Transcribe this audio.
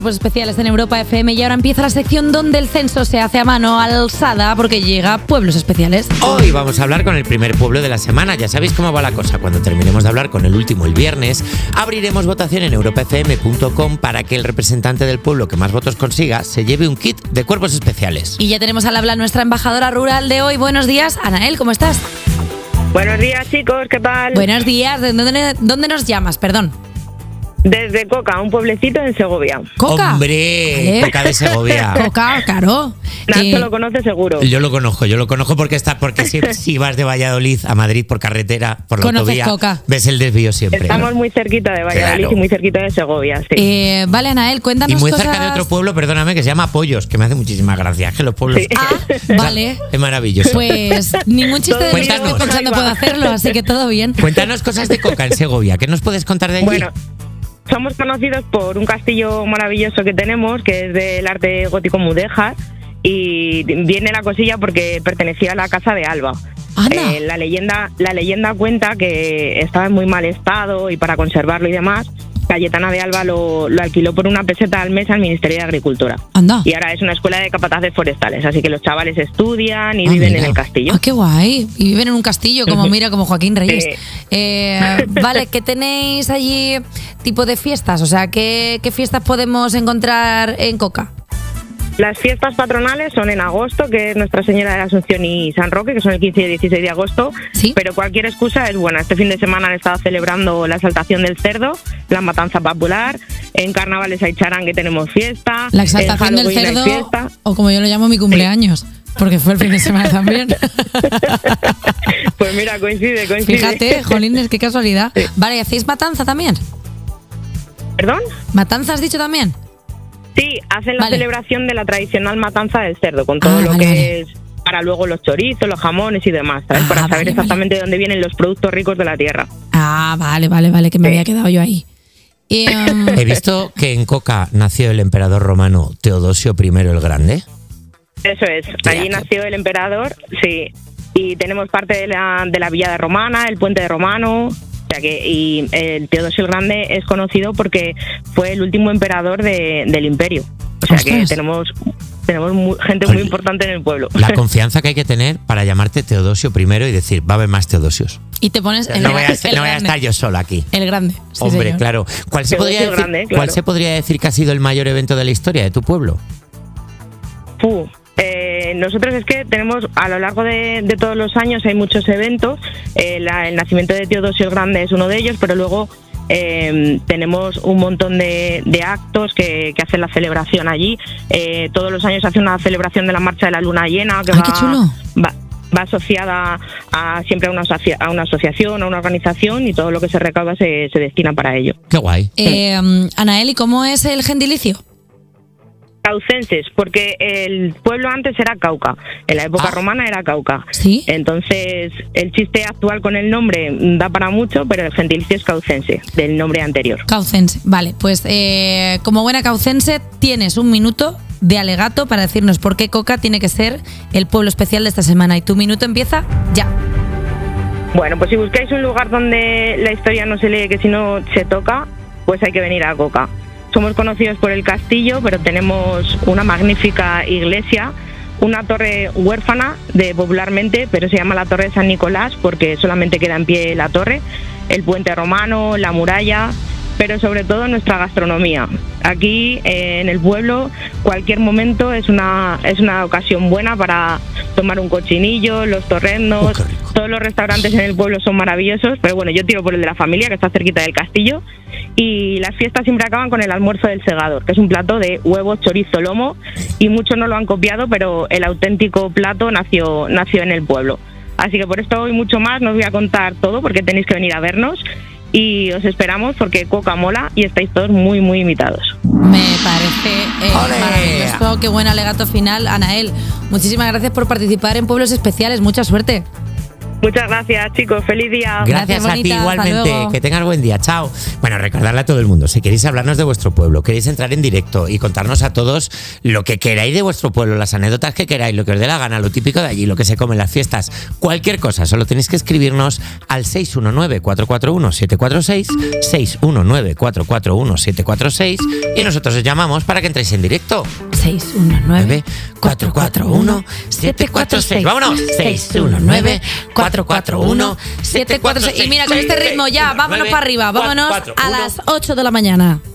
Pues especiales en Europa FM y ahora empieza la sección donde el censo se hace a mano alzada porque llega Pueblos Especiales. Hoy vamos a hablar con el primer pueblo de la semana. Ya sabéis cómo va la cosa. Cuando terminemos de hablar con el último el viernes, abriremos votación en europafm.com para que el representante del pueblo que más votos consiga se lleve un kit de cuerpos especiales. Y ya tenemos al habla nuestra embajadora rural de hoy. Buenos días, Anael, ¿cómo estás? Buenos días, chicos, ¿qué tal? Buenos días, ¿de dónde nos llamas? Perdón. Desde Coca, un pueblecito en Segovia. ¿Coca? ¡Hombre! ¿Vale? Coca de Segovia. Coca, claro. Nacho lo conoce seguro. Yo lo conozco porque si vas de Valladolid a Madrid por carretera, por la Conoces autovía, Coca. ves el desvío siempre. Estamos muy cerquita de Valladolid, Claro. y muy cerquita de Segovia, sí. Vale, Anael, cuéntanos Y muy cosas... cerca de otro pueblo, perdóname, que se llama Pollos, que me hace muchísima gracia. Que los pueblos... Sí. Ah, vale. Es maravilloso. Pues ningún chiste de Cuéntanos. estoy pensando puedo hacerlo, así que todo bien. Cuéntanos cosas de Coca en Segovia. ¿Qué nos puedes contar de allí? Bueno, somos conocidos por un castillo maravilloso que tenemos, que es del arte gótico mudéjar, y viene la cosilla porque pertenecía a la casa de Alba. Anda. La leyenda cuenta que estaba en muy mal estado y para conservarlo y demás, Cayetana de Alba lo alquiló por una peseta al mes al Ministerio de Agricultura. Anda. Y ahora es una escuela de capataces forestales, así que los chavales estudian y viven mira. en el castillo. Ah, qué guay. Y viven en un castillo, como Joaquín Reyes. Vale, ¿qué tenéis allí tipo de fiestas? O sea, ¿qué fiestas podemos encontrar en Coca? Las fiestas patronales son en agosto, que es Nuestra Señora de la Asunción y San Roque, que son el 15 y 16 de agosto. Sí. Pero cualquier excusa es buena. Este fin de semana han estado celebrando la exaltación del cerdo, la matanza popular. En carnavales hay charangue, tenemos fiesta. La exaltación en del Halloween hay cerdo, fiesta. o como yo lo llamo, mi cumpleaños. Porque fue el fin de semana también. Pues mira, coincide. Fíjate, jolines, qué casualidad. Vale, ¿y hacéis matanza también? ¿Perdón? ¿Matanza has dicho también? Sí, hacen la Vale. celebración de la tradicional matanza del cerdo, con todo lo vale, que vale. es para luego los chorizos, los jamones y demás, ¿sabes? Para saber vale, exactamente de dónde vienen los productos ricos de la tierra. Ah, vale, que me había quedado yo ahí. He visto que en Coca nació el emperador romano Teodosio I el Grande. Eso es, allí nació el emperador, sí, y tenemos parte de la villada romana, el puente de Romano, o sea que, y el Teodosio el Grande es conocido porque fue el último emperador del imperio, o sea que Ostras. tenemos gente muy importante en el pueblo. La confianza que hay que tener para llamarte Teodosio I y decir, va a haber más Teodosios. Y te pones el No voy a grande. estar yo sola aquí. El grande. Sí, Hombre, señor. claro. ¿Cuál se, Teodosio podría el decir, Grande, claro. ¿Cuál se podría decir que ha sido el mayor evento de la historia de tu pueblo? Nosotros es que tenemos, a lo largo de todos los años hay muchos eventos, el nacimiento de Teodosio el Grande es uno de ellos, pero luego tenemos un montón de actos que hacen la celebración allí. Todos los años se hace una celebración de la Marcha de la Luna Llena, que Qué chulo. va asociada siempre a una asociación, a una organización, y todo lo que se recauda se destina para ello. Qué guay. Anael, ¿y cómo es el gentilicio? Caucenses, porque el pueblo antes era Cauca, en la época romana era Cauca. ¿Sí? Entonces, el chiste actual con el nombre da para mucho, pero el gentilicio es caucense, del nombre anterior. Caucense. Vale, pues como buena caucense tienes un minuto de alegato para decirnos por qué Coca tiene que ser el pueblo especial de esta semana. Y tu minuto empieza ya. Bueno, pues si buscáis un lugar donde la historia no se lee, que si no se toca, pues hay que venir a Coca. Somos conocidos por el castillo, pero tenemos una magnífica iglesia, una torre huérfana popularmente, pero se llama la Torre de San Nicolás porque solamente queda en pie la torre, el puente romano, la muralla, pero sobre todo nuestra gastronomía. Aquí en el pueblo cualquier momento es una ocasión buena para tomar un cochinillo, los torrendos. Qué rico. Todos los restaurantes en el pueblo son maravillosos, pero bueno, yo tiro por el de la familia, que está cerquita del castillo, y las fiestas siempre acaban con el almuerzo del segador, que es un plato de huevos, chorizo, lomo, y muchos no lo han copiado, pero el auténtico plato nació en el pueblo. Así que por esto y mucho más no os voy a contar todo, porque tenéis que venir a vernos, y os esperamos porque Coca mola y estáis todos muy, muy invitados. Me parece ¡Ole! maravilloso. Qué buen alegato final, Anael. Muchísimas gracias por participar en Pueblos Especiales. Mucha suerte. Muchas gracias, chicos. Feliz día. Gracias a ti igualmente. Que tengas buen día. Chao. Bueno, recordarle a todo el mundo, si queréis hablarnos de vuestro pueblo, queréis entrar en directo y contarnos a todos lo que queráis de vuestro pueblo, las anécdotas que queráis, lo que os dé la gana, lo típico de allí, lo que se come en las fiestas, cualquier cosa, solo tenéis que escribirnos al 619-441-746, 619-441-746 y nosotros os llamamos para que entréis en directo. 619-441-746. Vámonos. 619-441-746. Y mira, con este ritmo ya, vámonos para arriba, vámonos a las 8 de la mañana.